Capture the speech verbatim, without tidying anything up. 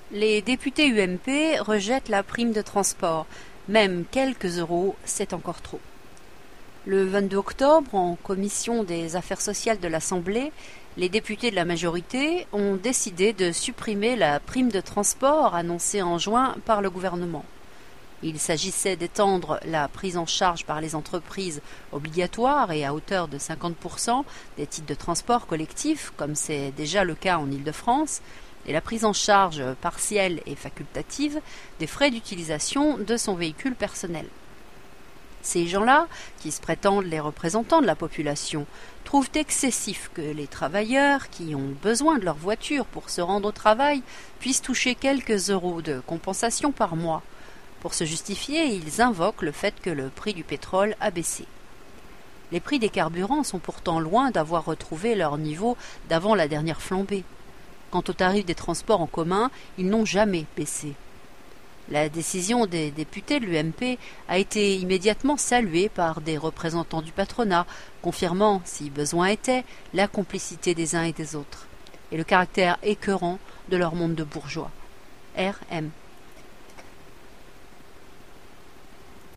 Les députés U M P rejettent la prime de transport. Même quelques euros, c'est encore trop. Le vingt-deux octobre, en commission des affaires sociales de l'Assemblée, les députés de la majorité ont décidé de supprimer la prime de transport annoncée en juin par le gouvernement. Il s'agissait d'étendre la prise en charge par les entreprises obligatoire et à hauteur de cinquante pour cent des titres de transport collectif, comme c'est déjà le cas en Île-de-France, et la prise en charge partielle et facultative des frais d'utilisation de son véhicule personnel. Ces gens-là, qui se prétendent les représentants de la population, trouvent excessif que les travailleurs qui ont besoin de leur voiture pour se rendre au travail puissent toucher quelques euros de compensation par mois. Pour se justifier, ils invoquent le fait que le prix du pétrole a baissé. Les prix des carburants sont pourtant loin d'avoir retrouvé leur niveau d'avant la dernière flambée. Quant aux tarifs des transports en commun, ils n'ont jamais baissé. La décision des députés de l'U M P a été immédiatement saluée par des représentants du patronat, confirmant, si besoin était, la complicité des uns et des autres, et le caractère écœurant de leur monde de bourgeois. R M